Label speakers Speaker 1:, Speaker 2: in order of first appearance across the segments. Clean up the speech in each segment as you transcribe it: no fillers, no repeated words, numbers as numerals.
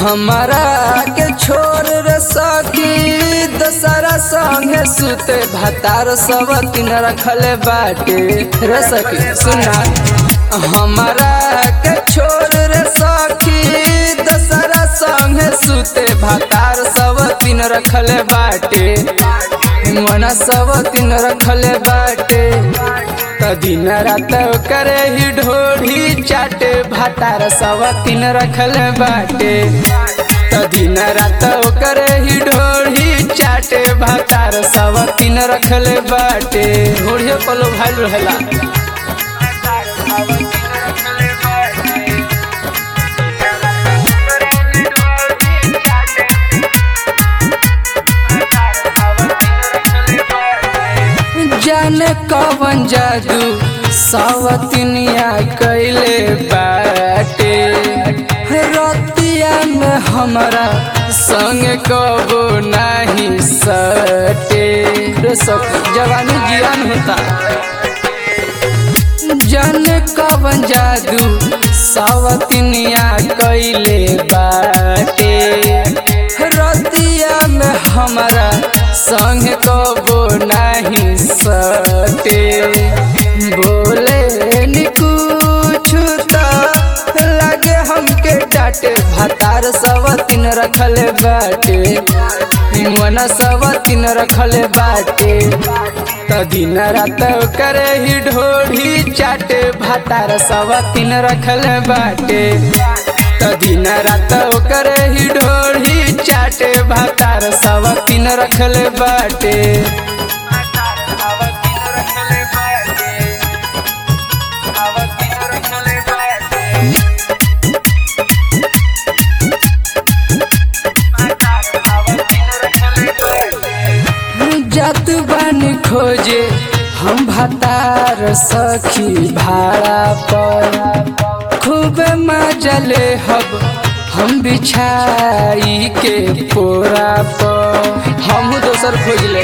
Speaker 1: हमारा के छोड़ रे सखी दशहरा संगे सुते भतार सब तीन रखले बाटे रे सखी सुना। हमारा के छोड़ रे सखी दशहरा संगे सुते भतार सब तीन रखले बाटे मना सब तीन रखले बाटे त दिन रात करे ही ढोढ़ी चाटे भतार सब तीन रखले बाटे त दिन रात करे ही ढोढ़ी चाटे भतार सब तीन रखले बाटे ढोढ़िए पलो भाई रहेला। जाने कवन जादू सावतनिया कैले बाटे रतिया में हमारा संग कबो नहीं सटे रे सब जवानी जियान होता। जाने कवन जादू सावतनिया कैले बाटे रतिया में हमारा संग कबो नहीं सटे बोले नी कुछ लगे हमके डांटे भतार सब तीन रखले बाटे मना सब तीन रखले बाटे त दिन रात करे ही ढोढ़ी चाटे भतार सब तीन रखले बाटे त दिन रात करे ही ढोढ़ी चाटे भतार सब तीन रखले बाटे। जात बानी खोजे हम भतार सखी भाड़ा पर खूब मजा ले हब हम बिछाई के पोरा पर हम दोसर खोज ले।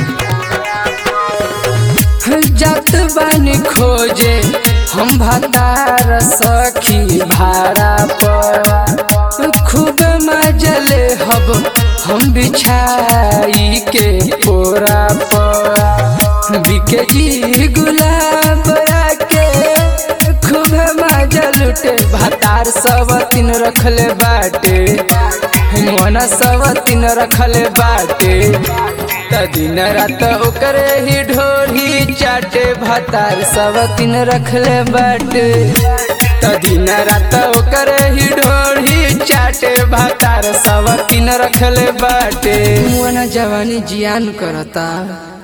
Speaker 1: जात बानी खोजे हम भतार सखी भाड़ा पर खूब मजा ले हब हम बिछाई के पोरा पर बिके जी गुलाब के खूब मजा लुटे भतार सब तीन रखले बाटे मना सब तीन रखले बाटे त दिन रात ओकरे ही ढोढ़ी चाटे भतार सब तीन रखले बाटे त दिन रात ओकरे ही ढोढ़ी चाटे भतार सब तीन रखले बाटे मना जवानी जियान करता।